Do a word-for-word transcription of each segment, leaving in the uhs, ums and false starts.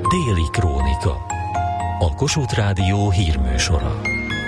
Déli Krónika. A Kossuth Rádió hírműsora.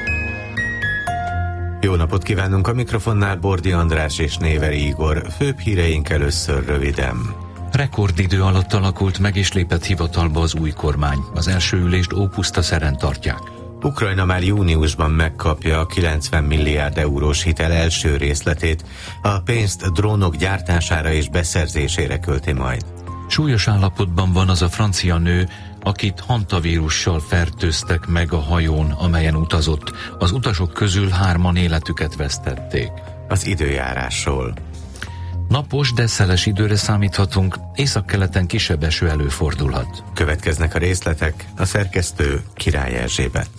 Jó napot kívánunk, a mikrofonnál Bordi András és Néveri Igor. Főbb híreink először röviden. Rekordidő alatt alakult meg és lépett hivatalba az új kormány. Az első ülést ópusztaszeren tartják. Ukrajna már júniusban megkapja a kilencven milliárd eurós hitel első részletét. A pénzt drónok gyártására és beszerzésére költi majd. Súlyos állapotban van az a francia nő, akit hantavírussal fertőztek meg a hajón, amelyen utazott. Az utasok közül hárman életüket vesztették. Az időjárásról. Napos, de szeles időre számíthatunk, északkeleten kisebb eső előfordulhat. Következnek a részletek, a szerkesztő Király Erzsébet.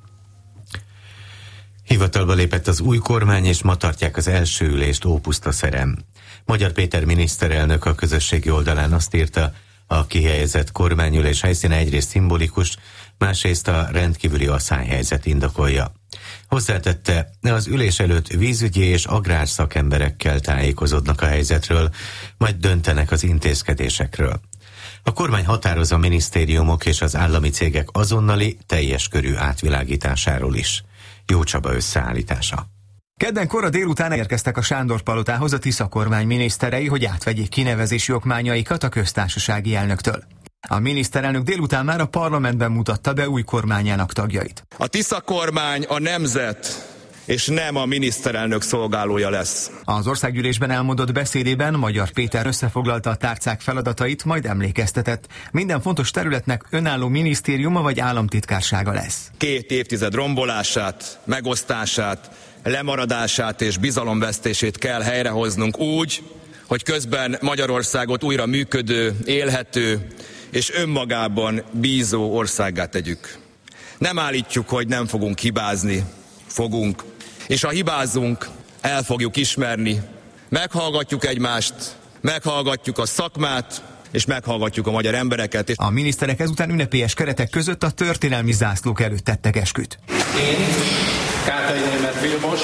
Hivatalba lépett az új kormány, és ma tartják az első ülést Ópusztaszeren. Magyar Péter miniszterelnök a közösségi oldalán azt írta, a kihelyezett kormányülés helyszíne egyrészt szimbolikus, másrészt a rendkívüli asszályhelyzet indokolja. Hozzátette, az ülés előtt vízügyi és agrárszakemberekkel tájékozódnak a helyzetről, majd döntenek az intézkedésekről. A kormány határoz a minisztériumok és az állami cégek azonnali, teljes körű átvilágításáról is. Jó Csaba összeállítása. Kedden kora délután érkeztek a Sándor-palotához a Tisza kormány miniszterei, hogy átvegyék kinevezési okmányaikat a köztársasági elnöktől. A miniszterelnök délután már a parlamentben mutatta be új kormányának tagjait. A Tisza kormány a nemzet és nem a miniszterelnök szolgálója lesz. Az országgyűlésben elmondott beszédében Magyar Péter összefoglalta a tárcák feladatait, majd emlékeztetett. Minden fontos területnek önálló minisztériuma vagy államtitkársága lesz. Két évtized rombolását, megosztását, lemaradását és bizalomvesztését kell helyrehoznunk úgy, hogy közben Magyarországot újra működő, élhető és önmagában bízó országgá tegyük. Nem állítjuk, hogy nem fogunk hibázni, fogunk, és ha hibázunk, el fogjuk ismerni, meghallgatjuk egymást, meghallgatjuk a szakmát, és meghallgatjuk a magyar embereket. A miniszterek ezután ünnepélyes keretek között a történelmi zászlók előtt tettek esküt. Én, Kátai Németh Vilmos,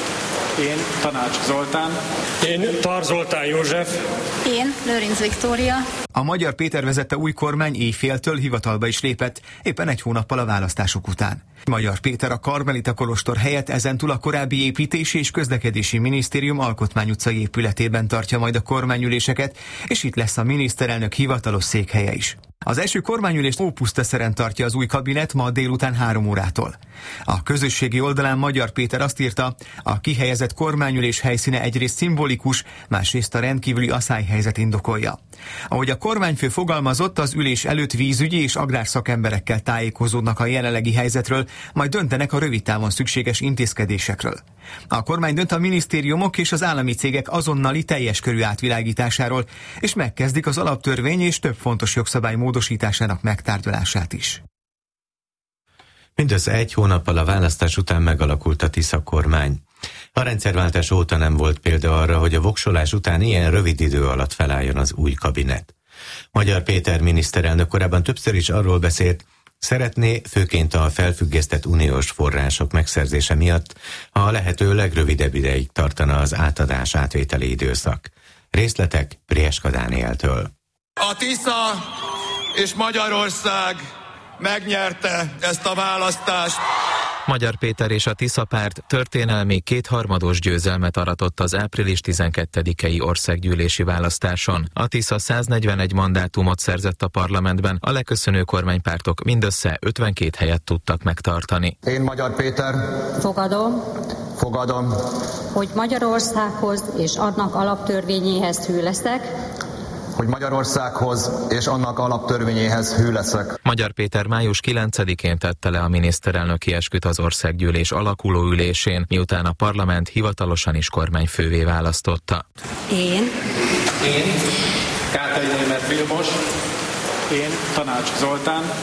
én, Tanács Zoltán, én, Tar Zoltán József, én, Lőrinc Viktória. A Magyar Péter vezette új kormány éjféltől hivatalba is lépett, éppen egy hónappal a választások után. Magyar Péter a Karmelita kolostor helyett ezentúl a korábbi építési és közlekedési minisztérium Alkotmány utcai épületében tartja majd a kormányüléseket, és itt lesz a miniszterelnök hivatalos székhelye is. Az első kormányülést Ópusztaszeren tartja az új kabinet ma délután három órától. A közösségi oldalán Magyar Péter azt írta, a kihelyezett kormányülés helyszíne egyrészt szimbolikus, másrészt a rendkívüli asszályhelyzet indokolja. Ahogy a kormányfő fogalmazott, az ülés előtt vízügyi és agrárszakemberekkel tájékozódnak a jelenlegi helyzetről, majd döntenek a rövid távon szükséges intézkedésekről. A kormány dönt a minisztériumok és az állami cégek azonnali teljes körű átvilágításáról, és megkezdik az alaptörvény és több fontos jogszabály módosításának megtárgyalását is. Mindössze egy hónappal a választás után megalakult a Tisza kormány. A rendszerváltás óta nem volt példa arra, hogy a voksolás után ilyen rövid idő alatt felálljon az új kabinet. Magyar Péter miniszterelnök korábban többször is arról beszélt, szeretné, főként a felfüggesztett uniós források megszerzése miatt, ha a lehető legrövidebb ideig tartana az átadás átvételi időszak. Részletek Prieska Dánieltől. A Tisza és Magyarország megnyerte ezt a választást. Magyar Péter és a Tisza párt történelmi kétharmados győzelmet aratott az április tizenkettedikei országgyűlési választáson. A Tisza száznegyvenegy mandátumot szerzett a parlamentben, a leköszönő kormánypártok mindössze ötvenkét helyet tudtak megtartani. Én, Magyar Péter, fogadom, fogadom, hogy Magyarországhoz és annak alaptörvényéhez hű leszek, hogy Magyarországhoz és annak alaptörvényéhez hű leszek. Magyar Péter május kilencedikén tette le a miniszterelnöki esküt az országgyűlés alakuló ülésén, miután a parlament hivatalosan is kormányfővé választotta. Én, én, Kátai Németh Vilmos, én, Tanács Zoltán,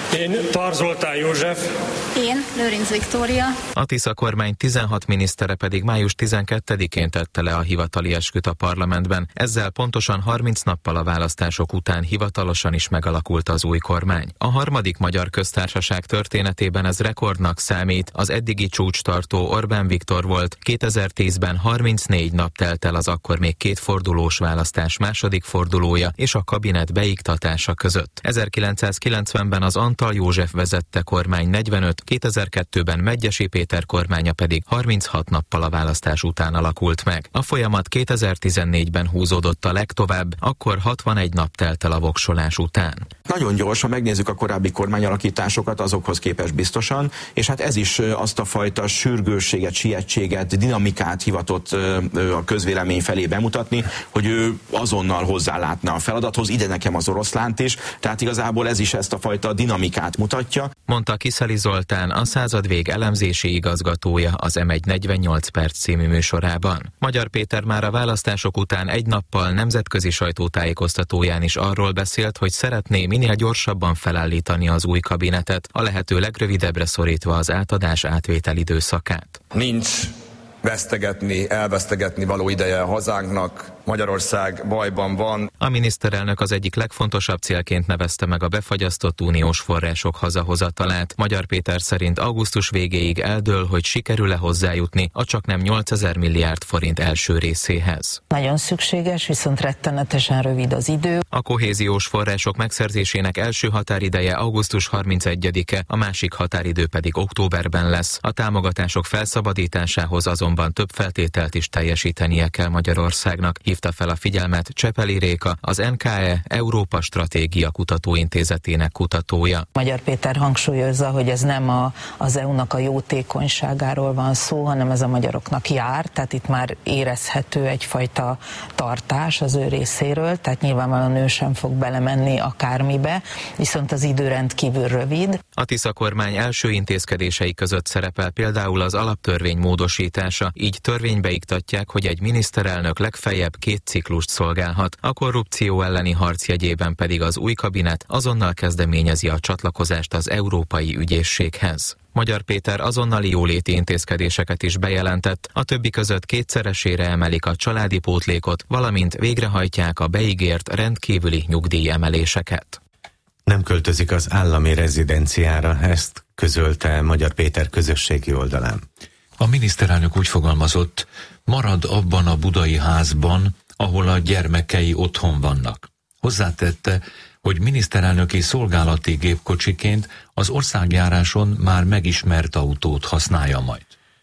Én Tarzoltán József. Én Lőrinc Viktória. A Tisza kormány tizenhat minisztere pedig május tizenkettedikén tette le a hivatali esküt a parlamentben. Ezzel pontosan harminc nappal a választások után hivatalosan is megalakult az új kormány. A harmadik magyar köztársaság történetében ez rekordnak számít. Az eddigi csúcstartó Orbán Viktor volt. kétezer-tízben harmincnégy nap telt el az akkor még kétfordulós választás második fordulója és a kabinet beiktatása között. ezerkilencszázkilencvenben az Antal József vezette kormány negyvenöt, kétezer-kettőben Medgyessy Péter kormánya pedig harminchat nappal a választás után alakult meg. A folyamat kétezer-tizennégyben húzódott a legtovább, akkor hatvanegy nap telt el a voksolás után. Nagyon gyors, ha megnézzük a korábbi kormányalakításokat, azokhoz képest biztosan, és hát ez is azt a fajta sürgősséget, sietséget, dinamikát hivatott a közvélemény felé bemutatni, hogy ő azonnal hozzálátna a feladathoz, ide nekem az oroszlánt is, tehát igazából ez is ezt a fajta dinamikát mutatja. Mondta Kiszeli Zoltán, a századvég elemzési igazgatója az em egy negyvennyolc perc című műsorában. Magyar Péter már a választások után egy nappal nemzetközi sajtótájékoztatóján is arról beszélt, hogy szeretné minél gyorsabban felállítani az új kabinetet, a lehető legrövidebbre szorítva az átadás átvétel időszakát. Nincs vesztegetni, elvesztegetni való ideje hazánknak. Magyarország bajban van. A miniszterelnök az egyik legfontosabb célként nevezte meg a befagyasztott uniós források hazahozatalát. Magyar Péter szerint augusztus végéig eldől, hogy sikerül-e hozzájutni a csaknem nyolcezer milliárd forint első részéhez. Nagyon szükséges, viszont rettenetesen rövid az idő. A kohéziós források megszerzésének első határideje augusztus harmincegyedike, a másik határidő pedig októberben lesz. A támogatások felszabadításához azonban több feltételt is teljesítenie kell Magyarországnak. Hívta fel a figyelmet Csepeli Réka, az en ká e Európa Stratégia Kutatóintézetének kutatója. Magyar Péter hangsúlyozza, hogy ez nem a, az é u-nak a jótékonyságáról van szó, hanem ez a magyaroknak jár, tehát itt már érezhető egyfajta tartás az ő részéről, tehát nyilvánvalóan ő sem fog belemenni akármibe, viszont az idő rendkívül rövid. A Tisza kormány első intézkedései között szerepel például az alaptörvény módosítása, így törvénybe iktatják, hogy egy miniszterelnök legfeljebb két ciklust szolgálhat, a korrupció elleni harc jegyében pedig az új kabinet azonnal kezdeményezi a csatlakozást az Európai Ügyészséghez. Magyar Péter azonnali jóléti intézkedéseket is bejelentett, a többi között kétszeresére emelik a családi pótlékot, valamint végrehajtják a beígért rendkívüli nyugdíjemeléseket. Nem költözik az állami rezidenciára, ezt közölte Magyar Péter közösségi oldalán. A miniszterelnök úgy fogalmazott, marad abban a budai házban, ahol a gyermekei otthon vannak. Hozzátette, hogy miniszterelnöki szolgálati gépkocsiként az országjáráson már megismert autót használja majd.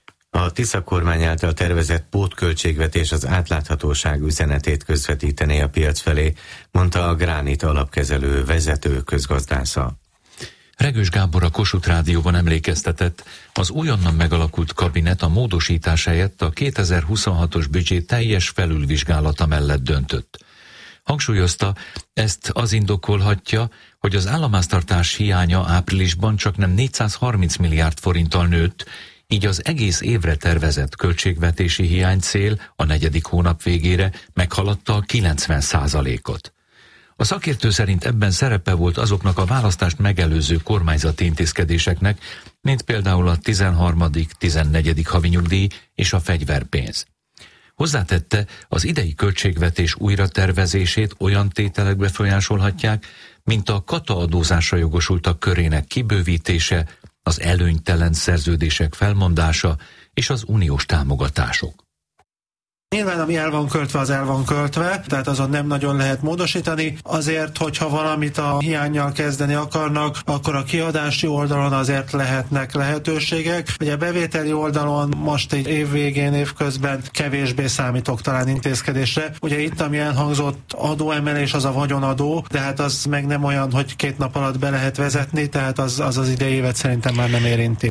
A Tisza kormány által tervezett pótköltségvetés az átláthatóság üzenetét közvetítené a piac felé, mondta a Gránit alapkezelő vezető közgazdásza. Regős Gábor a Kossuth Rádióban emlékeztetett, az újonnan megalakult kabinet a módosítás helyett a kétezer-huszonhatos büdzsé teljes felülvizsgálata mellett döntött. Hangsúlyozta, ezt az indokolhatja, hogy az államháztartás hiánya áprilisban csaknem négyszázharminc milliárd forinttal nőtt, így az egész évre tervezett költségvetési hiánycél a negyedik hónap végére meghaladta a kilencven százalékot. A szakértő szerint ebben szerepe volt azoknak a választást megelőző kormányzati intézkedéseknek, mint például a tizenharmadik tizennegyedik havi nyugdíj és a fegyverpénz. Hozzátette, az idei költségvetés újratervezését olyan tételek befolyásolhatják, mint a kataadózásra jogosultak körének kibővítése, az előnytelen szerződések felmondása és az uniós támogatások. Nyilván, ami el van költve, az el van költve, tehát azon nem nagyon lehet módosítani. Azért, hogyha valamit a hiánnyal kezdeni akarnak, akkor a kiadási oldalon azért lehetnek lehetőségek. Ugye a bevételi oldalon most egy év végén, évközben kevésbé számítok talán intézkedésre. Ugye itt, ami elhangzott adóemelés, az a vagyonadó, de hát az meg nem olyan, hogy két nap alatt be lehet vezetni, tehát az az, az idei évet szerintem már nem érinti.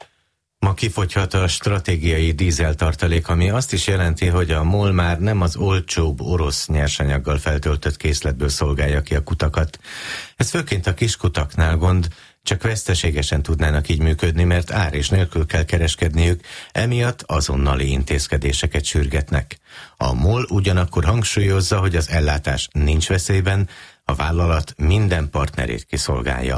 Ma kifogyhat a stratégiai dízeltartalék, ami azt is jelenti, hogy a MOL már nem az olcsóbb orosz nyersanyaggal feltöltött készletből szolgálja ki a kutakat. Ez főként a kiskutaknál gond, csak veszteségesen tudnának így működni, mert ár és nélkül kell kereskedniük, emiatt azonnali intézkedéseket sürgetnek. A MOL ugyanakkor hangsúlyozza, hogy az ellátás nincs veszélyben, a vállalat minden partnerét kiszolgálja.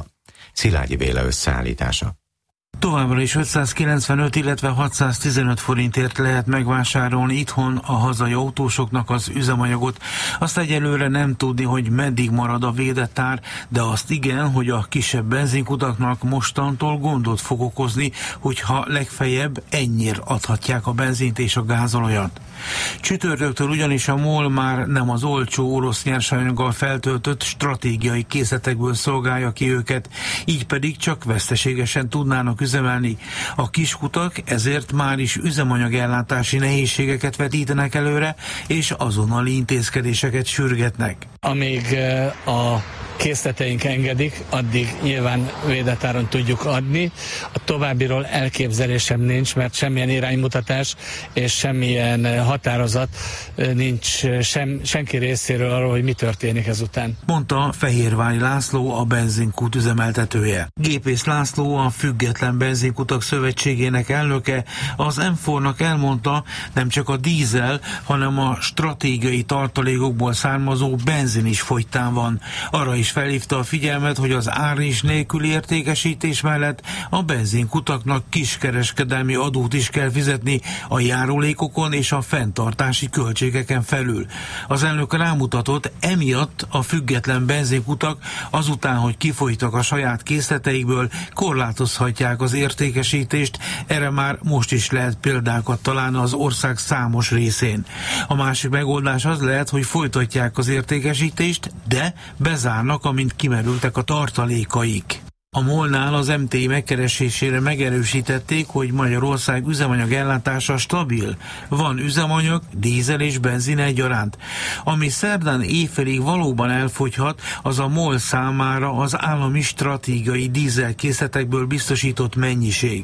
Szilágyi Béla összeállítása. Továbbra is ötszázkilencvenöt, illetve hatszáztizenöt forintért lehet megvásárolni itthon a hazai autósoknak az üzemanyagot. Azt egyelőre nem tudni, hogy meddig marad a védett ár, de azt igen, hogy a kisebb benzinkutaknak mostantól gondot fog okozni, hogyha legfeljebb ennyire adhatják a benzint és a gázolajat. Csütörtöktől ugyanis a MOL már nem az olcsó orosz nyersanyaggal feltöltött stratégiai készletekből szolgálja ki őket, így pedig csak veszteségesen tudnának üzemelni. A kiskutak ezért már is üzemanyagellátási nehézségeket vetítenek előre, és azonnali intézkedéseket sürgetnek. Amíg a készleteink engedik, addig nyilván védett áron tudjuk adni. A továbbiról elképzelésem nincs, mert semmilyen iránymutatás és semmilyen határozat nincs sem, senki részéről arról, hogy mi történik ezután. Mondta Fehérvári László, a benzinkút üzemeltetője. Gépész László, a Független Benzinkutak Szövetségének elnöke, az em négy-nak elmondta, nem csak a dízel, hanem a stratégiai tartalékokból származó benzin is fogytán van. Arra is felhívta a figyelmet, hogy az árris nélküli értékesítés mellett a benzinkutaknak kiskereskedelmi adót is kell fizetni a járulékokon és a fenntartási költségeken felül. Az elnök rámutatott, emiatt a független benzinkutak azután, hogy kifogytak a saját készleteikből, korlátozhatják az értékesítést, erre már most is lehet példákat találni az ország számos részén. A másik megoldás az lehet, hogy folytatják az értékesítést, de bezárnak, amint kimerültek a tartalékaik. A MOL-nál az em té i megkeresésére megerősítették, hogy Magyarország üzemanyag ellátása stabil. Van üzemanyag, dízel és benzin egyaránt. Ami szerdán éjfélig valóban elfogyhat, az a MOL számára az állami stratégiai dízelkészletekből biztosított mennyiség.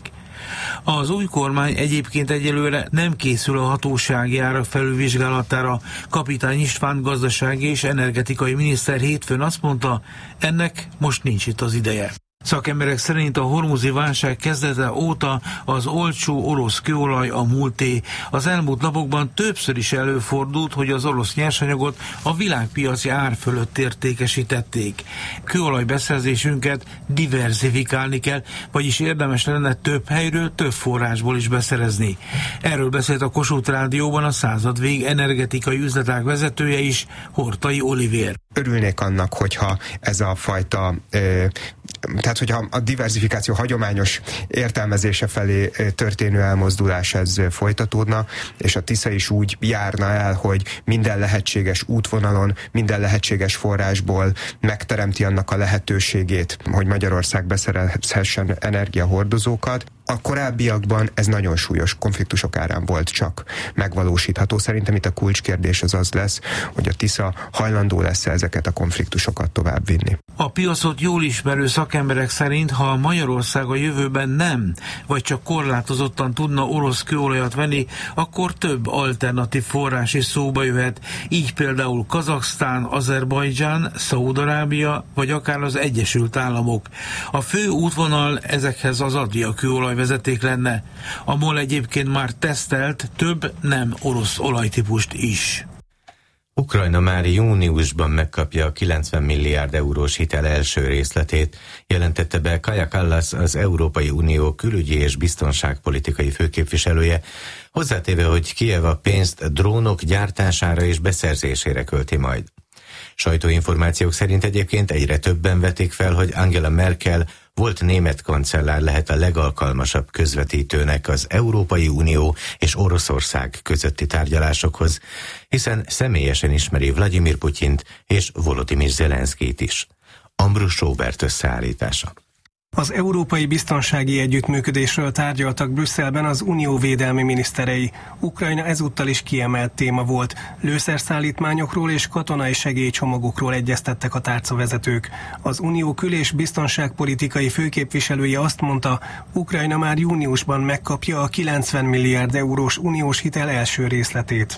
Az új kormány egyébként egyelőre nem készül a hatósági árak felülvizsgálatára. Kapitány István gazdasági és energetikai miniszter hétfőn azt mondta, ennek most nincs itt az ideje. Szakemberek szerint a hormuzi válság kezdete óta az olcsó orosz kőolaj a múlté. Az elmúlt napokban többször is előfordult, hogy az orosz nyersanyagot a világpiaci ár fölött értékesítették. Kőolaj beszerzésünket diverzifikálni kell, vagyis érdemes lenne több helyről, több forrásból is beszerezni. Erről beszélt a Kossuth Rádióban a századvég energetikai üzletág vezetője is, Hortai Olivér. Örülnék annak, hogyha ez a fajta, ö, tehát hogyha a diverzifikáció hagyományos értelmezése felé történő elmozdulás ez folytatódna, és a Tisza is úgy járna el, hogy minden lehetséges útvonalon, minden lehetséges forrásból megteremti annak a lehetőségét, hogy Magyarország beszerezhessen energiahordozókat. A korábbiakban ez nagyon súlyos konfliktusok árán volt csak megvalósítható. Szerintem itt a kulcskérdés az az lesz, hogy a Tisza hajlandó lesz ezeket a konfliktusokat továbbvinni. A piacot jól ismerő szakemberek szerint, ha Magyarország a jövőben nem, vagy csak korlátozottan tudna orosz kőolajat venni, akkor több alternatív forrás is szóba jöhet. Így például Kazaksztán, Azerbajdzsán, Szaúd-Arábia, vagy akár az Egyesült Államok. A fő útvonal ezekhez az Adria kőolajvezeték lenne. A MOL egyébként már tesztelt több nem orosz olajtípust is. Ukrajna már júniusban megkapja a kilencven milliárd eurós hitel első részletét, jelentette be Kaja Kallas, az Európai Unió külügyi és biztonságpolitikai főképviselője, hozzátéve, hogy Kijev a pénzt drónok gyártására és beszerzésére költi majd. Sajtóinformációk szerint egyébként egyre többen vetik fel, hogy Angela Merkel volt német kancellár lehet a legalkalmasabb közvetítőnek az Európai Unió és Oroszország közötti tárgyalásokhoz, hiszen személyesen ismeri Vladimir Putyint és Volodymyr Zelenszkijt is. Ambrus Róbert összeállítása. Az európai biztonsági együttműködésről tárgyaltak Brüsszelben az unió védelmi miniszterei. Ukrajna ezúttal is kiemelt téma volt. Lőszerszállítmányokról és katonai segélycsomagokról egyeztettek a tárcavezetők. Az unió kül- és biztonságpolitikai főképviselője azt mondta, Ukrajna már júniusban megkapja a kilencven milliárd eurós uniós hitel első részletét.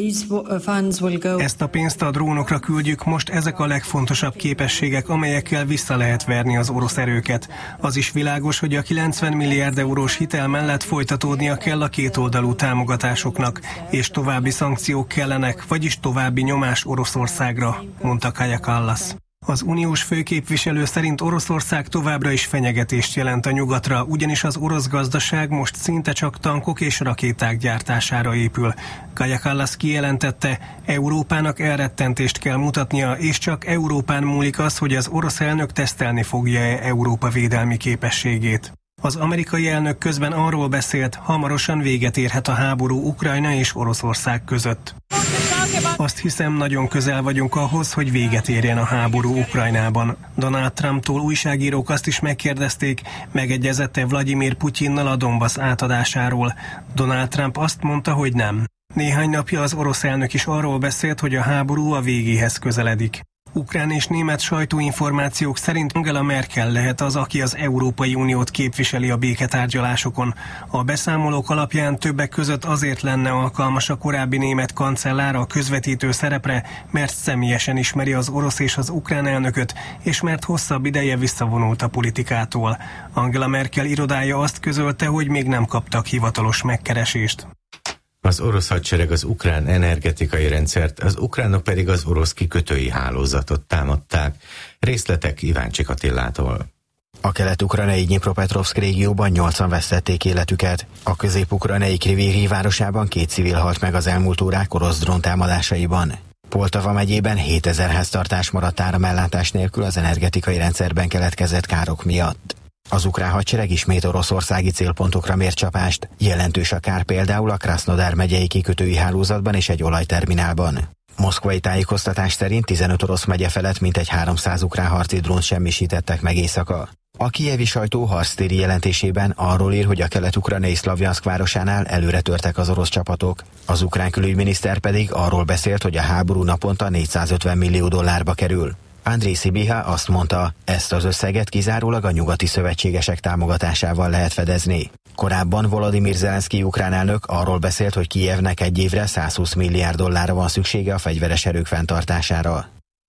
Ezt a pénzt a drónokra küldjük, most ezek a legfontosabb képességek, amelyekkel vissza lehet verni az orosz erőket. Az is világos, hogy a kilencven milliárd eurós hitel mellett folytatódnia kell a kétoldalú támogatásoknak, és további szankciók kellenek, vagyis további nyomás Oroszországra, mondta Kaja Kallas. Az uniós főképviselő szerint Oroszország továbbra is fenyegetést jelent a nyugatra, ugyanis az orosz gazdaság most szinte csak tankok és rakéták gyártására épül. Kaja Kallas kijelentette, Európának elrettentést kell mutatnia, és csak Európán múlik az, hogy az orosz elnök tesztelni fogja-e Európa védelmi képességét. Az amerikai elnök közben arról beszélt, hamarosan véget érhet a háború Ukrajna és Oroszország között. Azt hiszem, nagyon közel vagyunk ahhoz, hogy véget érjen a háború Ukrajnában. Donald Trumptól újságírók azt is megkérdezték, megegyezett-e Vladimir Putyinnal a Donbass átadásáról. Donald Trump azt mondta, hogy nem. Néhány napja az orosz elnök is arról beszélt, hogy a háború a végéhez közeledik. Ukrán és német sajtóinformációk szerint Angela Merkel lehet az, aki az Európai Uniót képviseli a béketárgyalásokon. A beszámolók alapján többek között azért lenne alkalmas a korábbi német kancellár a közvetítő szerepre, mert személyesen ismeri az orosz és az ukrán elnököt, és mert hosszabb ideje visszavonult a politikától. Angela Merkel irodája azt közölte, hogy még nem kaptak hivatalos megkeresést. Az orosz hadsereg az ukrán energetikai rendszert, az ukránok pedig az orosz kikötői hálózatot támadták. Részletek Iváncsik Attilától. A kelet-ukrajnai Dnyipropetrovszk régióban nyolcan vesztették életüket. A közép-ukrajnai Kriviri városában két civil halt meg az elmúlt órák orosz dróntámadásaiban. Poltava megyében hétezer háztartás maradt áramellátás nélkül az energetikai rendszerben keletkezett károk miatt. Az ukrán hadsereg ismét oroszországi célpontokra mért csapást, jelentős a kár például a Krasznodar megyei kikötői hálózatban és egy olajterminálban. Moszkvai tájékoztatás szerint tizenöt orosz megye felett mintegy háromszáz ukrán harci drónt semmisítettek meg éjszaka. A kijevi sajtó harctéri jelentésében arról ír, hogy a kelet-ukrajnai Szlavjanszk városánál előre törtek az orosz csapatok. Az ukrán külügyminiszter pedig arról beszélt, hogy a háború naponta négyszázötven millió dollárba kerül. Andrej Sibiha azt mondta, ezt az összeget kizárólag a nyugati szövetségesek támogatásával lehet fedezni. Korábban Volodymyr Zelenszky ukrán elnök arról beszélt, hogy Kijevnek egy évre százhúsz milliárd dollárra van szüksége a fegyveres erők fenntartására.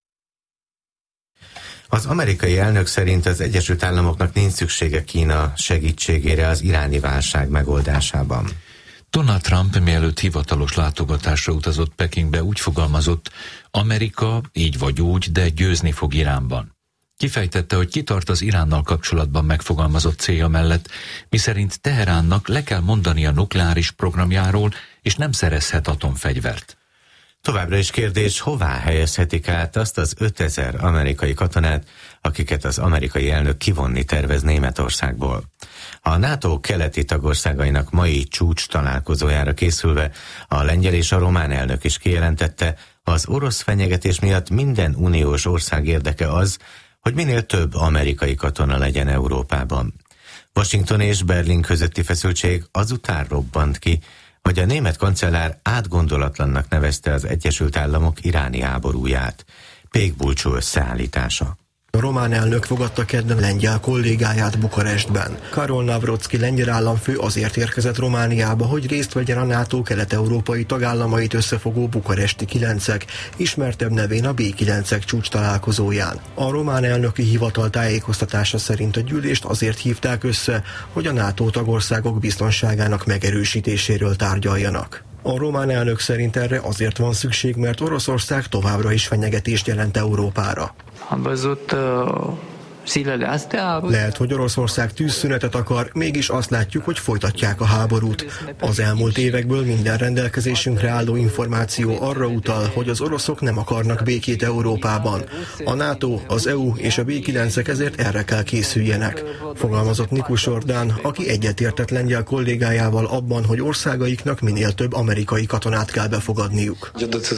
Az amerikai elnök szerint az Egyesült Államoknak nincs szüksége Kína segítségére az iráni válság megoldásában. Donald Trump mielőtt hivatalos látogatásra utazott Pekingbe úgy fogalmazott, Amerika így vagy úgy, de győzni fog Iránban. Kifejtette, hogy kitart az Iránnal kapcsolatban megfogalmazott célja mellett, miszerint Teheránnak le kell mondani a nukleáris programjáról, és nem szerezhet atomfegyvert. Továbbra is kérdés, hová helyezhetik át azt az ötezer amerikai katonát, akiket az amerikai elnök kivonni tervez Németországból. A NATO keleti tagországainak mai csúcs találkozójára készülve a lengyel és a román elnök is kijelentette, az orosz fenyegetés miatt minden uniós ország érdeke az, hogy minél több amerikai katona legyen Európában. Washington és Berlin közötti feszültség azután robbant ki, hogy a német kancellár átgondolatlannak nevezte az Egyesült Államok iráni háborúját. Pék Bulcsú összeállítása. A román elnök fogadta kedden lengyel kollégáját Bukarestben. Karol Navrocki lengyel államfő azért érkezett Romániába, hogy részt vegyen a NATO kelet-európai tagállamait összefogó bukaresti kilencek, ismertebb nevén a bé kilencek csúcs találkozóján. A román elnöki hivatal tájékoztatása szerint a gyűlést azért hívták össze, hogy a NATO tagországok biztonságának megerősítéséről tárgyaljanak. A román elnök szerint erre azért van szükség, mert Oroszország továbbra is fenyegetést jelent Európára. Lehet, hogy Oroszország tűzszünetet akar, mégis azt látjuk, hogy folytatják a háborút. Az elmúlt évekből minden rendelkezésünkre álló információ arra utal, hogy az oroszok nem akarnak békét Európában. A NATO, az é u és a bé kilencek ezért erre kell készüljenek, fogalmazott Nikus Ordán, aki egyetértett lengyel kollégájával abban, hogy országaiknak minél több amerikai katonát kell befogadniuk.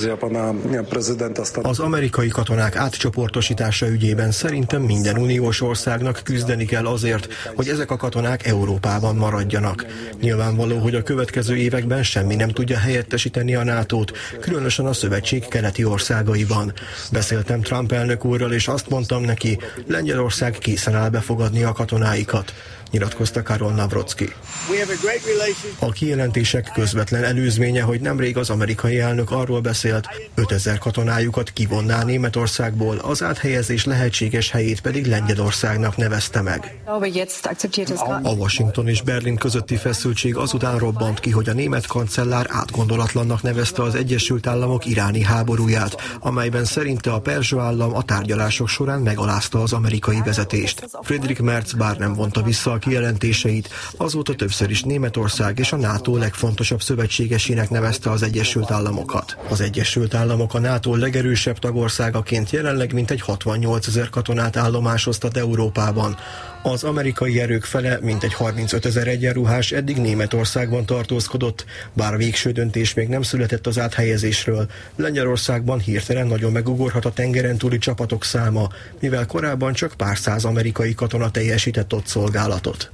Az amerikai katonák átcsoportosítása ügyében szerintem minden unió uniós országnak küzdeni kell azért, hogy ezek a katonák Európában maradjanak. Nyilvánvaló, hogy a következő években semmi nem tudja helyettesíteni a nátót, különösen a szövetség keleti országaiban. Beszéltem Trump elnök úrral, és azt mondtam neki, Lengyelország készen áll befogadni a katonáikat. nyilatkozta Karol Navrocki. A kijelentések közvetlen előzménye, hogy nemrég az amerikai elnök arról beszélt, ötezer katonájukat kivonná Németországból, az áthelyezés lehetséges helyét pedig Lengyelországnak nevezte meg. A Washington és Berlin közötti feszültség azután robbant ki, hogy a német kancellár átgondolatlannak nevezte az Egyesült Államok iráni háborúját, amelyben szerinte a perzsa állam a tárgyalások során megalázta az amerikai vezetést. Friedrich Merz bár nem vonta vissza a kijelentéseit, azóta többször is Németország és a NATO legfontosabb szövetségesének nevezte az Egyesült Államokat. Az Egyesült Államok a NATO legerősebb tagországaként jelenleg mintegy hatvannyolcezer katonát állomásoztat Európában. Az amerikai erők fele, mintegy harmincötezer egyenruhás eddig Németországban tartózkodott, bár a végső döntés még nem született az áthelyezésről. Lengyelországban hirtelen nagyon megugorhat a tengeren túli csapatok száma, mivel korábban csak pár száz amerikai katona teljesített ott szolgálatot.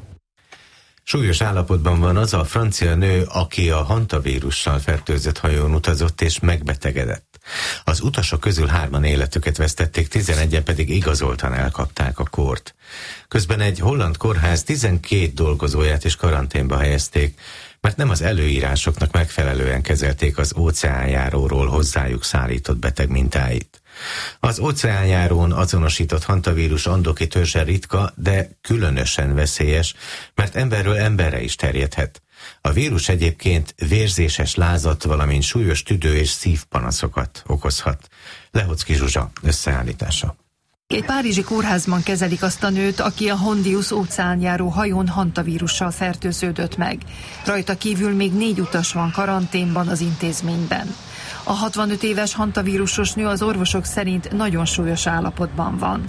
Súlyos állapotban van az a francia nő, aki a hantavírussal fertőzött hajón utazott és megbetegedett. Az utasok közül hárman életüket vesztették, tizenegyen pedig igazoltan elkapták a kórt. Közben egy holland kórház tizenkét dolgozóját is karanténba helyezték, mert nem az előírásoknak megfelelően kezelték az óceánjáróról hozzájuk szállított beteg mintáit. Az óceánjárón azonosított hantavírus andoki törzse ritka, de különösen veszélyes, mert emberről emberre is terjedhet. A vírus egyébként vérzéses lázat, valamint súlyos tüdő- és szívpanaszokat okozhat. Lehocki Zsuzsa összeállítása. Egy párizsi kórházban kezelik azt a nőt, aki a Hondius óceánjáró hajón hantavírussal fertőződött meg. Rajta kívül még négy utas van karanténban az intézményben. A hatvanöt éves hantavírusos nő az orvosok szerint nagyon súlyos állapotban van.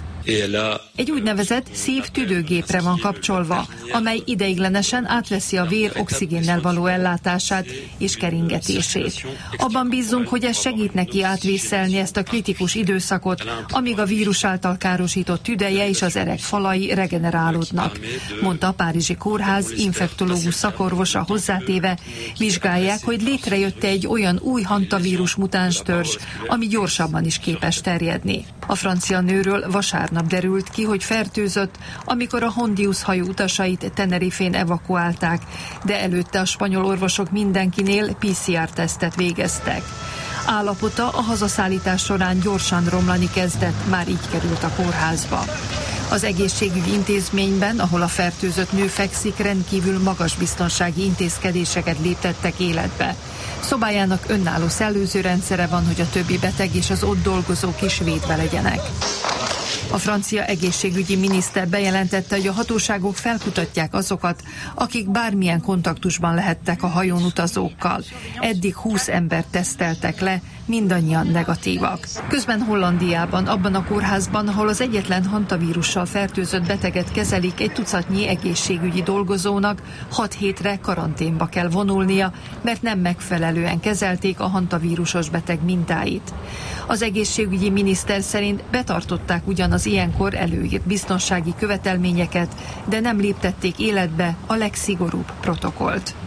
Egy úgynevezett szív-tüdőgépre van kapcsolva, amely ideiglenesen átveszi a vér oxigénnel való ellátását és keringetését. Abban bízunk, hogy ez segít neki átvészelni ezt a kritikus időszakot, amíg a vírus által károsított tüdeje és az erek falai regenerálódnak, mondta a párizsi kórház infektológus szakorvosa hozzátéve. Vizsgálják, hogy létrejött egy olyan új hantavírus mutáns törzs, ami gyorsabban is képes terjedni. A francia nőről vasárnap derült ki, hogy fertőzött, amikor a Hondius hajó utasait Tenerifén evakuálták, de előtte a spanyol orvosok mindenkinél pé cé er-tesztet végeztek. Állapota a hazaszállítás során gyorsan romlani kezdett, már így került a kórházba. Az egészségügyi intézményben, ahol a fertőzött nő fekszik, rendkívül magas biztonsági intézkedéseket léptettek életbe. Szobájának önálló szellőzőrendszere van, hogy a többi beteg és az ott dolgozók is védve legyenek. A francia egészségügyi miniszter bejelentette, hogy a hatóságok felkutatják azokat, akik bármilyen kontaktusban lehettek a hajón utazókkal. Eddig húsz embert teszteltek le, mindannyian negatívak. Közben Hollandiában, abban a kórházban, ahol az egyetlen hantavírussal fertőzött beteget kezelik, egy tucatnyi egészségügyi dolgozónak hat hétre karanténba kell vonulnia, mert nem megfelelően kezelték a hantavírusos beteg mintáit. Az egészségügyi miniszter szerint betartották ugyan az ilyenkor előírt biztonsági követelményeket, de nem léptették életbe a legszigorúbb protokollt.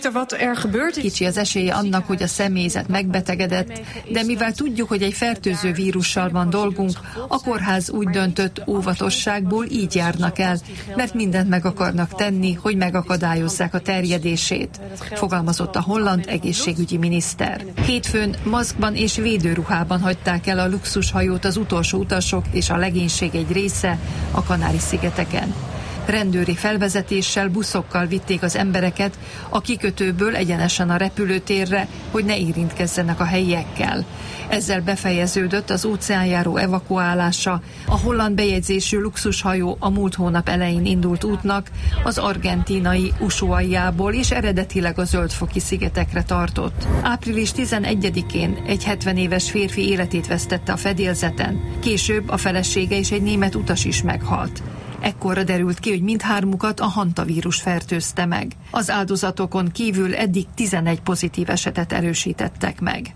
Kicsi az esélye annak, hogy a személyzet megbetegedett, de mivel tudjuk, hogy egy fertőző vírussal van dolgunk, a kórház úgy döntött, óvatosságból így járnak el, mert mindent meg akarnak tenni, hogy megakadályozzák a terjedését, fogalmazott a holland egészségügyi miniszter. Hétfőn maszkban és védőruhában hagyták el a luxushajót az utolsó utasok és a legénység egy része a Kanári-szigeteken. Rendőri felvezetéssel, buszokkal vitték az embereket a kikötőből egyenesen a repülőtérre, hogy ne érintkezzenek a helyiekkel. Ezzel befejeződött az óceánjáró evakuálása. A holland bejegyzésű luxushajó a múlt hónap elején indult útnak az argentínai Ushuaiából és eredetileg a Zöldfoki szigetekre tartott. április tizenegyedikén egy hetven éves férfi életét vesztette a fedélzeten. Később a felesége és egy német utas is meghalt. Ekkorra derült ki, hogy mindhármukat a hantavírus fertőzte meg. Az áldozatokon kívül eddig tizenegy pozitív esetet erősítettek meg.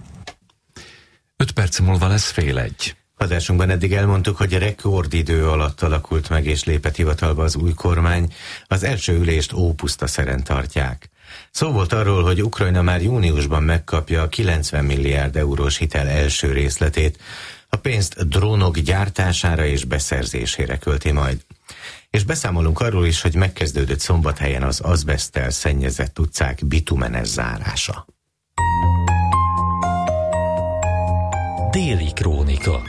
Öt perc múlva lesz fél egy. Adásunkban eddig elmondtuk, hogy a rekordidő alatt alakult meg és lépett hivatalba az új kormány. Az első ülést Ópusztaszeren tartják. Szó volt arról, hogy Ukrajna már júniusban megkapja a kilencven milliárd eurós hitel első részletét. A pénzt drónok gyártására és beszerzésére költi majd. És beszámolunk arról is, hogy megkezdődött Szombathelyen az azbeszttel szennyezett utcák bitumenes zárása. Déli krónika.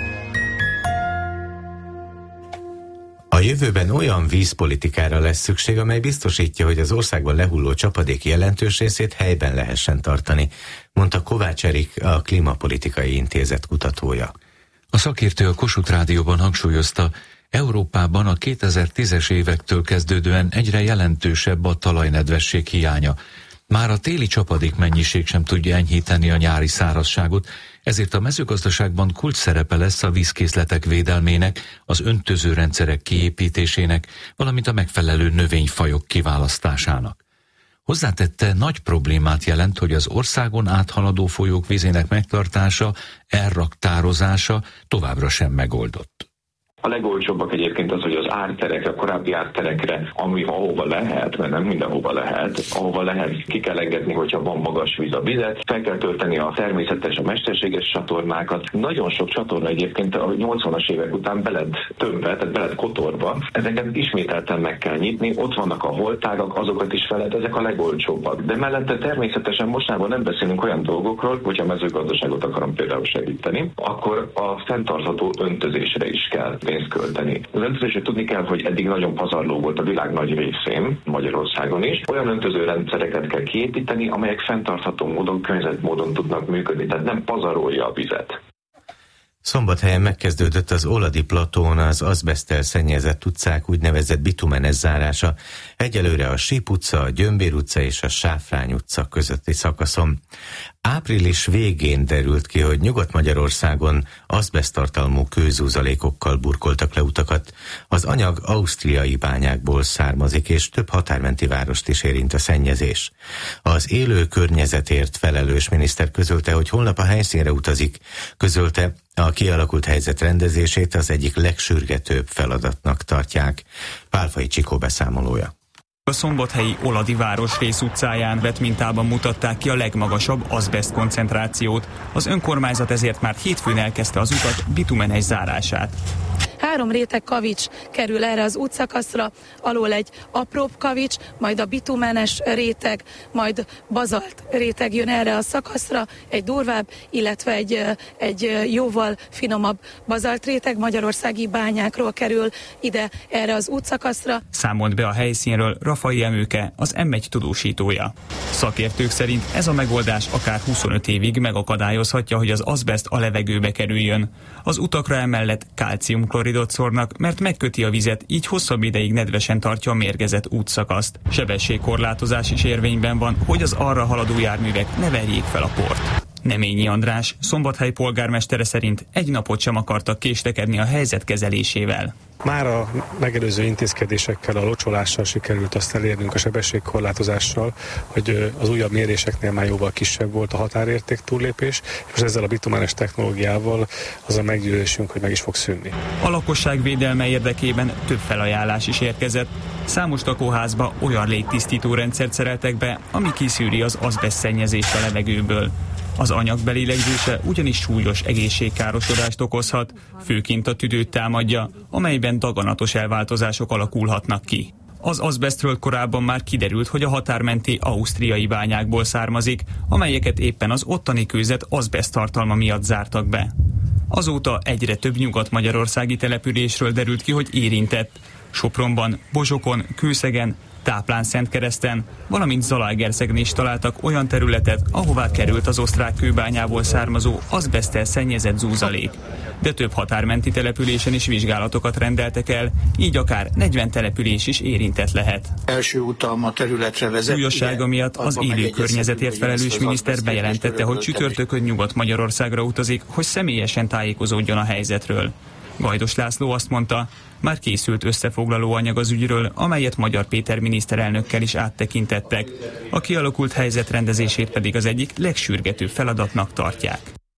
A jövőben olyan vízpolitikára lesz szükség, amely biztosítja, hogy az országban lehulló csapadék jelentős részét helyben lehessen tartani, mondta Kovács Erik, a Klímapolitikai Intézet kutatója. A szakértő a Kossuth Rádióban hangsúlyozta, Európában a kétezer-tízes évektől kezdődően egyre jelentősebb a talajnedvesség hiánya. Már a téli csapadék mennyiség sem tudja enyhíteni a nyári szárazságot, ezért a mezőgazdaságban kulcs szerepe lesz a vízkészletek védelmének, az öntözőrendszerek kiépítésének, valamint a megfelelő növényfajok kiválasztásának. Hozzátette, nagy problémát jelent, hogy az országon áthaladó folyók vízének megtartása, elraktározása továbbra sem megoldott. A legolcsóbbak egyébként az, hogy az árterekre, a korábbi árterekre, ami ahova lehet, mert nem mindenhova lehet, ahova lehet, ki kell engedni, hogyha van magas víz a vizet, fel kell tölteni a természetes, a mesterséges csatornákat. Nagyon sok csatorna egyébként a nyolcvanas évek után be lett tömve, tehát be lett kotorba. Ezeket ismételten meg kell nyitni, ott vannak a holtágak, azokat is fel lehet, ezek a legolcsóbbak. De mellette természetesen mostában nem beszélünk olyan dolgokról, hogyha a mezőgazdaságot akarom például segíteni, akkor a fenntartható öntözésre is kell pénzt költeni. Az öntözésre tudni kell, hogy eddig nagyon pazarló volt a világ nagy részén, Magyarországon is. Olyan öntözőrendszereket kell kiépíteni, amelyek fenntartható módon, környezetmódon tudnak működni, tehát nem pazarolja a vizet. Szombathelyen megkezdődött az Oladi platón az azbeszttel szennyezett utcák úgynevezett bitumenes zárása. Egyelőre a Síp utca, a Gyömbér utca és a Sáfrány utca közötti szakaszon. Április végén derült ki, hogy Nyugat-Magyarországon azbeszttartalmú kőzúzalékokkal burkoltak le utakat. Az anyag ausztriai bányákból származik, és több határmenti várost is érint a szennyezés. Az élő környezetért felelős miniszter közölte, hogy holnap a helyszínre utazik. Közölte, a kialakult helyzet rendezését az egyik legsürgetőbb feladatnak tartják. Pálfai Csikó beszámolója. A szombathelyi Oladi városrész utcáján vett mintában mutatták ki a legmagasabb azbeszt koncentrációt. Az önkormányzat ezért már hétfőn elkezdte az utak bitumenes zárását. Három réteg kavics kerül erre az útszakaszra, alól egy apróbb kavics, majd a bitumenes réteg, majd bazalt réteg jön erre a szakaszra, egy durvább, illetve egy, egy jóval finomabb bazalt réteg magyarországi bányákról kerül ide erre az útszakaszra. Számolt be a helyszínről Rafai Emőke, az em egy tudósítója. Szakértők szerint ez a megoldás akár huszonöt évig megakadályozhatja, hogy az azbeszt a levegőbe kerüljön. Az utakra emellett kálciumkloridot szórnak, mert megköti a vizet, így hosszabb ideig nedvesen tartja a mérgezett útszakaszt. Sebességkorlátozás is érvényben van, hogy az arra haladó járművek ne verjék fel a port. Neményi András, Szombathely polgármestere szerint egy napot sem akartak késlekedni a helyzet kezelésével. Már a megelőző intézkedésekkel, a locsolással sikerült azt elérnünk, a sebességkorlátozással, hogy az újabb méréseknél már jóval kisebb volt a határérték túllépés, és ezzel a bitumenes technológiával az a meggyőződésünk, hogy meg is fog szűnni. A lakosság védelme érdekében több felajánlás is érkezett. Számos lakóházba olyan légtisztító rendszert szereltek be, ami kiszűri az azbeszt szennyezést a levegőből. Az anyag belélegzése ugyanis súlyos egészségkárosodást okozhat, főként a tüdőt támadja, amelyben daganatos elváltozások alakulhatnak ki. Az azbesztről korábban már kiderült, hogy a határmenti ausztriai bányákból származik, amelyeket éppen az ottani kőzet azbeszt tartalma miatt zártak be. Azóta egyre több nyugat-magyarországi településről derült ki, hogy érintett. Sopronban, Bozsokon, Kőszegen, Táplán-Szentkereszten, valamint Zalaegerszegen is találtak olyan területet, ahová került az osztrák kőbányából származó azbeszttel szennyezett zúzalék. De több határmenti településen is vizsgálatokat rendeltek el, így akár negyven település is érintett lehet. Első utam a területre vezet. Súlyossága miatt az élő környezetért felelős miniszter bejelentette, hogy csütörtökön Nyugat-Magyarországra utazik, hogy személyesen tájékozódjon a helyzetről. Gajdos László azt mondta, már készült összefoglaló anyag az ügyről, amelyet Magyar Péter miniszterelnökkel is áttekintettek. A kialakult helyzet rendezését pedig az egyik legsürgetőbb feladatnak tartják.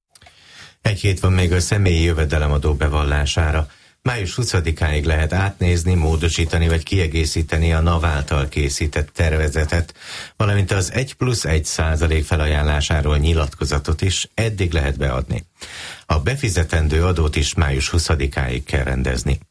Egy hét van még a személyi jövedelemadó bevallására. május huszadikáig lehet átnézni, módosítani vagy kiegészíteni a NAV által készített tervezetet, valamint az egy plusz egy százalék felajánlásáról nyilatkozatot is eddig lehet beadni. A befizetendő adót is május huszadikáig kell rendezni.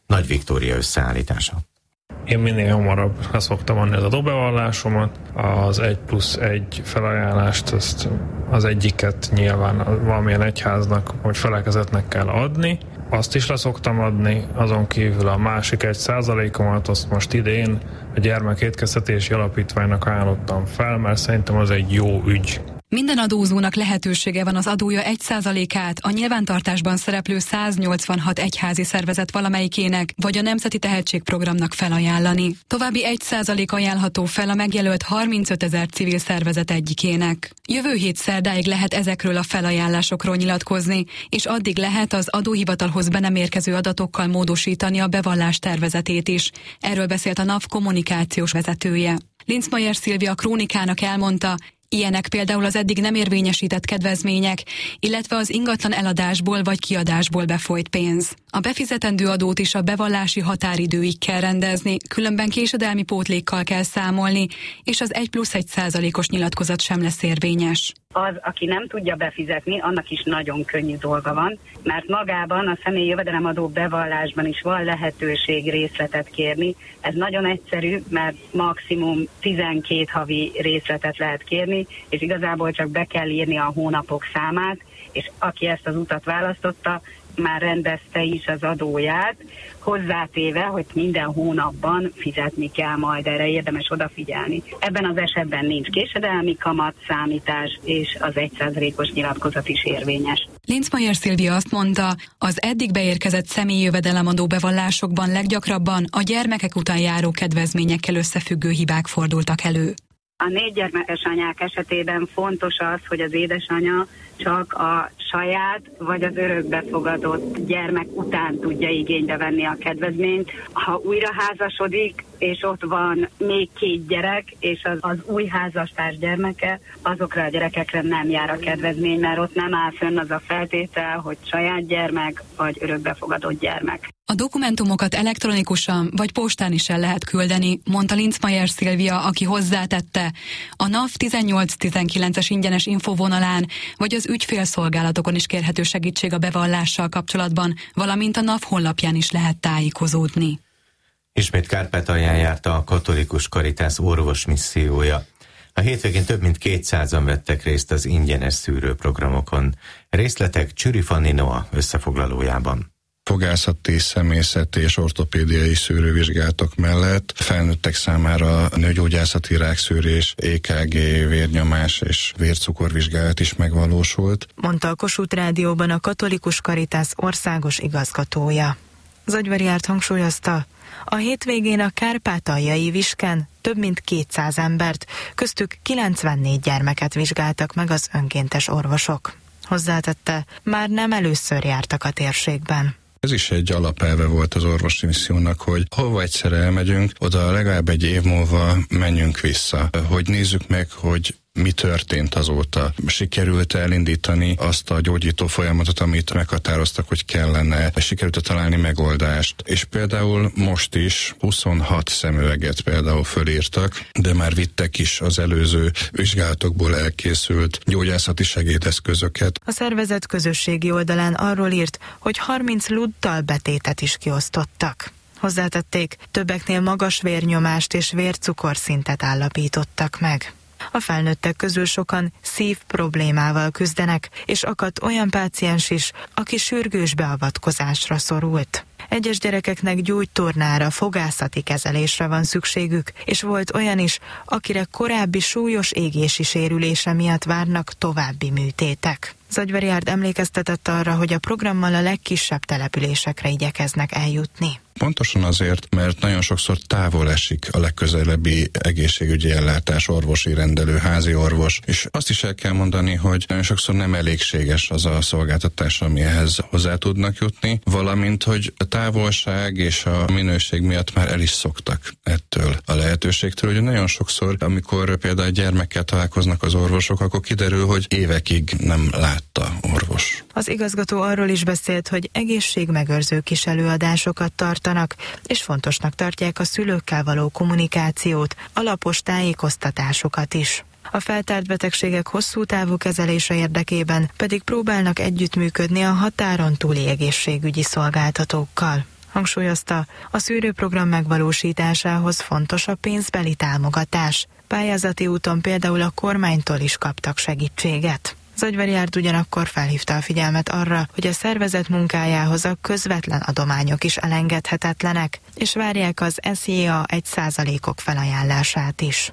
Nagy Viktória összeállítása. Én minél hamarabb leszoktam adni az adóbevallásomat, az egy plusz egy felajánlást, ezt az egyiket nyilván valamilyen egyháznak vagy felekezetnek kell adni, azt is leszoktam adni, azon kívül a másik egy százalékomat azt most idén a Gyermekétkeztetési Alapítványnak ajánlottam fel, mert szerintem az egy jó ügy. Minden adózónak lehetősége van az adója egy százalékát a nyilvántartásban szereplő száznyolcvanhat egyházi szervezet valamelyikének, vagy a Nemzeti Tehetségprogramnak felajánlani. További egy százalék ajánlható fel a megjelölt harmincötezer civil szervezet egyikének. Jövő hét szerdáig lehet ezekről a felajánlásokról nyilatkozni, és addig lehet az adóhivatalhoz be nem érkező adatokkal módosítani a bevallás tervezetét is. Erről beszélt a NAV kommunikációs vezetője. Linzmeier Szilvia a Krónikának elmondta, ilyenek például az eddig nem érvényesített kedvezmények, illetve az ingatlan eladásból vagy kiadásból befolyt pénz. A befizetendő adót is a bevallási határidőig kell rendezni, különben késedelmi pótlékkal kell számolni, és az egy plusz egy százalékos nyilatkozat sem lesz érvényes. Az, aki nem tudja befizetni, annak is nagyon könnyű dolga van, mert magában a személyi jövedelemadó bevallásban is van lehetőség részletet kérni. Ez nagyon egyszerű, mert maximum tizenkét havi részletet lehet kérni, és igazából csak be kell írni a hónapok számát, és aki ezt az utat választotta, már rendezte is az adóját, hozzátéve, hogy minden hónapban fizetni kell majd, erre érdemes odafigyelni. Ebben az esetben nincs késedelmi kamat számítás, és az egy százalékos nyilatkozat is érvényes. Linzmeier Szilvia azt mondta, az eddig beérkezett személyi jövedelemadó bevallásokban leggyakrabban a gyermekek után járó kedvezményekkel összefüggő hibák fordultak elő. A négy gyermekes anyák esetében fontos az, hogy az édesanya csak a saját vagy az örökbefogadott gyermek után tudja igénybe venni a kedvezményt. Ha újra házasodik, és ott van még két gyerek, és az, az új házastárs gyermeke, azokra a gyerekekre nem jár a kedvezmény, mert ott nem áll fönn az a feltétel, hogy saját gyermek vagy örökbefogadott gyermek. A dokumentumokat elektronikusan vagy postán is el lehet küldeni, mondta Linzmeier Szilvia, aki hozzátette. A NAV tizennyolc tizenkilences ingyenes infovonalán vagy az ügyfélszolgálatokon is kérhető segítség a bevallással kapcsolatban, valamint a NAV honlapján is lehet tájékozódni. Ismét Kárpátalján járta a Katolikus Caritas orvos missziója. A hétvégén több mint kétszázan vettek részt az ingyenes szűrőprogramokon. Részletek Csüri Fanni Noa összefoglalójában. Fogászati, személyzeti és ortopédiai szűrővizsgálatok mellett felnőttek számára nőgyógyászati rákszűrés, é ká gé, vérnyomás és vércukorvizsgálat is megvalósult, mondta a Kossuth Rádióban a Katolikus Caritas országos igazgatója. Zagyvariárt hangsúlyozta, a hétvégén a kárpátaljai Visken több mint kétszáz embert, köztük kilencvennégy gyermeket vizsgáltak meg az önkéntes orvosok. Hozzátette, már nem először jártak a térségben. Ez is egy alapelve volt az orvosi missziónak, hogy hova egyszer elmegyünk, oda legalább egy év múlva menjünk vissza, hogy nézzük meg, hogy mi történt azóta. Sikerült elindítani azt a gyógyító folyamatot, amit meghatároztak, hogy kellene. Sikerült találni megoldást. És például most is huszonhat szemüveget például fölírtak, de már vittek is az előző vizsgálatokból elkészült gyógyászati segédeszközöket. A szervezet közösségi oldalán arról írt, hogy harminc luddal betétet is kiosztottak. Hozzátették, többeknél magas vérnyomást és vércukorszintet állapítottak meg. A felnőttek közül sokan szív problémával küzdenek, és akadt olyan páciens is, aki sürgős beavatkozásra szorult. Egyes gyerekeknek gyógytornára, fogászati kezelésre van szükségük, és volt olyan is, akire korábbi súlyos égési sérülése miatt várnak további műtétek. Zagyvariárd emlékeztetett arra, hogy a programmal a legkisebb településekre igyekeznek eljutni. Pontosan azért, mert nagyon sokszor távol esik a legközelebbi egészségügyi ellátás, orvosi rendelő, házi orvos, és azt is el kell mondani, hogy nagyon sokszor nem elégséges az a szolgáltatás, amihez hozzá tudnak jutni, valamint, hogy a távolság és a minőség miatt már el is szoktak ettől a lehetőségtől, hogy nagyon sokszor, amikor például gyermekkel találkoznak az orvosok, akkor kiderül, hogy évekig nem látta orvos. Az igazgató arról is beszélt, hogy egészségmegőrző kis előadásokat tartanak, és fontosnak tartják a szülőkkel való kommunikációt, alapos tájékoztatásokat is. A feltárt betegségek hosszú távú kezelése érdekében pedig próbálnak együttműködni a határon túli egészségügyi szolgáltatókkal. Hangsúlyozta, a szűrőprogram megvalósításához fontos a pénzbeli támogatás. Pályázati úton például a kormánytól is kaptak segítséget. Zagyvar-Járd ugyanakkor felhívta a figyelmet arra, hogy a szervezet munkájához a közvetlen adományok is elengedhetetlenek, és várják az es jé á egy százalékok felajánlását is.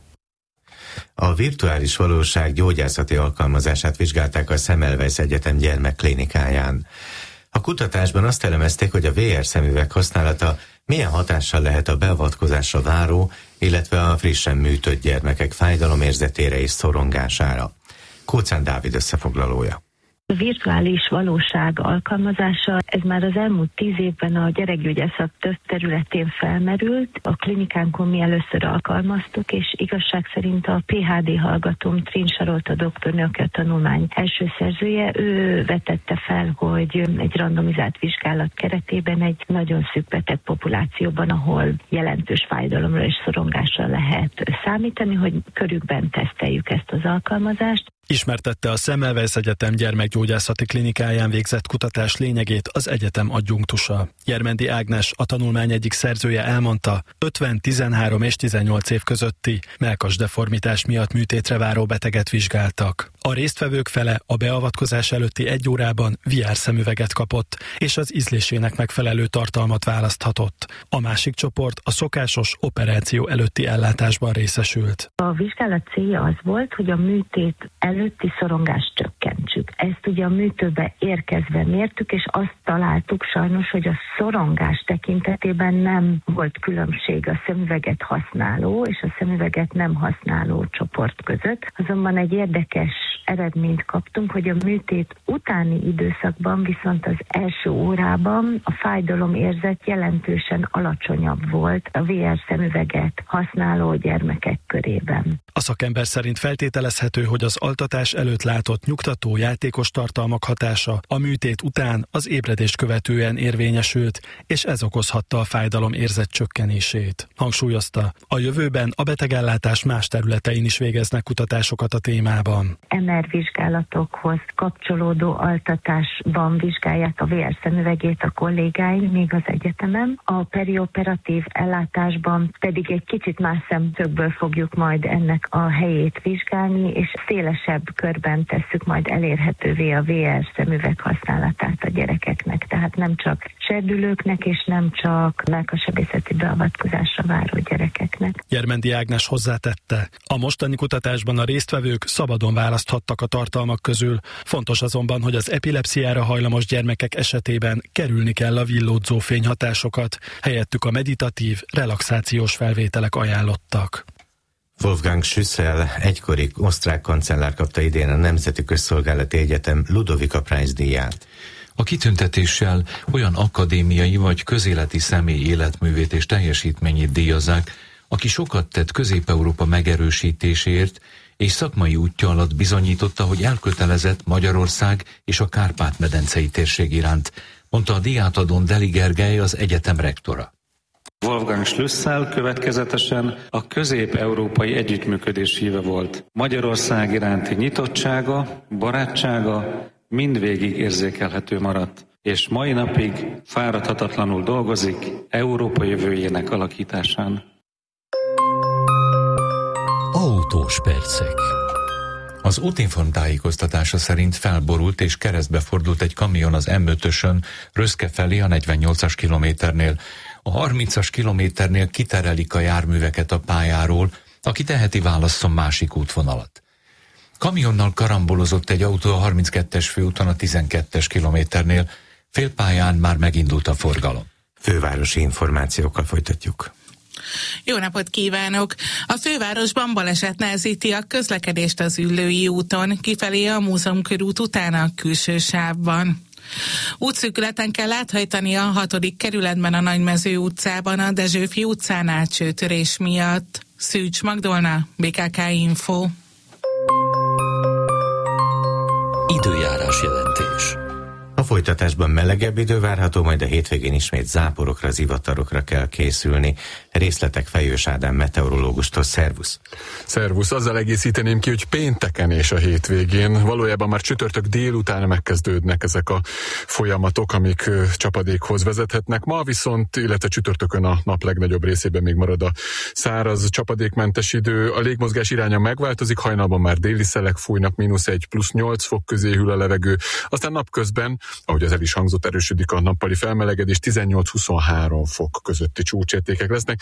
A virtuális valóság gyógyászati alkalmazását vizsgálták a Semmelweis Egyetem gyermekklinikáján. A kutatásban azt elemezték, hogy a vé er szemüveg használata milyen hatással lehet a beavatkozásra váró, illetve a frissen műtött gyermekek fájdalomérzetére és szorongására. Kóczán Dávid összefoglalója. A virtuális valóság alkalmazása, ez már az elmúlt tíz évben a gyerekgyógyászat több területén felmerült. A klinikánkon mi először alkalmaztuk, és igazság szerint a pé há dé hallgatóm, Trin Sarolta doktornő, aki a tanulmány első szerzője, ő vetette fel, hogy egy randomizált vizsgálat keretében egy nagyon szűk beteg populációban, ahol jelentős fájdalomra és szorongásra lehet számítani, hogy körükben teszteljük ezt az alkalmazást. Ismertette a Semmelweis Egyetem gyermekgyógyászati klinikáján végzett kutatás lényegét az egyetem adjunktusa. Jermendi Ágnes, a tanulmány egyik szerzője elmondta, ötven, tizenhárom és tizennyolc év közötti mellkasdeformitás miatt műtétre váró beteget vizsgáltak. A résztvevők fele a beavatkozás előtti egy órában vé er szemüveget kapott, és az ízlésének megfelelő tartalmat választhatott. A másik csoport a szokásos operáció előtti ellátásban részesült. A vizsgálat célja az volt, hogy a műtét előtti szorongást csökkentsük. Ezt ugye a műtőbe érkezve mértük, és azt találtuk sajnos, hogy a szorongás tekintetében nem volt különbség a szemüveget használó és a szemüveget nem használó csoport között. Azonban egy érdekes eredményt kaptunk, hogy a műtét utáni időszakban viszont az első órában a fájdalomérzet jelentősen alacsonyabb volt a vé er szemüveget használó gyermekek körében. A szakember szerint feltételezhető, hogy az altatás előtt látott nyugtató játékos tartalmak hatása a műtét után az ébredést követően érvényesült, és ez okozhatta a fájdalom érzet csökkenését. Hangsúlyozta, a jövőben a betegellátás más területein is végeznek kutatásokat a témában. em er vizsgálatokhoz kapcsolódó altatásban vizsgálják a vé er szemüvegét a kollégáink még az egyetemen. A perioperatív ellátásban pedig egy kicsit más szemszögből fogjuk majd ennek a helyét vizsgálni, és szélesebb körben tesszük majd elérhetővé a vé er szemüveg használatát a gyerekeknek. Tehát nem csak serdülőknek, és nem csak mellkassebészeti beavatkozásra váró gyerekeknek. Jermendi Ágnes hozzátette, a mostani kutatásban a résztvevők szabadon választhattak a tartalmak közül. Fontos azonban, hogy az epilepsziára hajlamos gyermekek esetében kerülni kell a villódzó fényhatásokat, helyettük a meditatív, relaxációs felvételek ajánlottak. Wolfgang Schüssel, egykori osztrák kancellár kapta idén a Nemzeti Közszolgálati Egyetem Ludovika Prize díját. A kitüntetéssel olyan akadémiai vagy közéleti személy életművét és teljesítményét díjazzák, aki sokat tett Közép-Európa megerősítéséért, és szakmai útja alatt bizonyította, hogy elkötelezett Magyarország és a Kárpát-medencei térség iránt, mondta a díjátadón Deli Gergely, az egyetem rektora. Wolfgang Schlüssel következetesen a közép-európai együttműködés híve volt. Magyarország iránti nyitottsága, barátsága mindvégig érzékelhető maradt, és mai napig fáradhatatlanul dolgozik Európa jövőjének alakításán. Autós percek. Az Útinform tájékoztatása szerint felborult és keresztbe fordult egy kamion az em ötösön Röszke felé a negyvennyolcas kilométernél. A harmincas kilométernél kiterelik a járműveket a pályáról, aki teheti, válasszon másik útvonalat. Kamionnal karambolozott egy autó a harminckettes főúton a tizenkettes kilométernél, félpályán már megindult a forgalom. Fővárosi információkkal folytatjuk. Jó napot kívánok! A fővárosban baleset nehezíti a közlekedést az Üllői úton, kifelé a Múzeumkörút után a külső sávban. Útszűkületen kell áthajtani a hatodik kerületben a Nagymező utcában a Dezsőfi utcánál csőtörés miatt. Szűcs Magdolna, bé ká ká Info. Időjárás jelentés. A folytatásban melegebb idő várható, majd a hétvégén ismét záporokra, zivatarokra kell készülni. Részletek Fejős Ádám meteorológustól. Szervusz! Szervusz! Azzal egészíteném ki, hogy pénteken és a hétvégén valójában már csütörtök délután megkezdődnek ezek a folyamatok, amik csapadékhoz vezethetnek. Ma viszont, illetve csütörtökön a nap legnagyobb részében még marad a száraz, csapadékmentes idő. A légmozgás iránya megváltozik, hajnalban már déli szelek fújnak, mínusz egy plusz nyolc fok közé hűl a levegő. Aztán napközben, ahogy az el is hangzott, erősödik a nappali felmelegedés, tizennyolc-huszonhárom fok közötti csúcsértékek lesznek.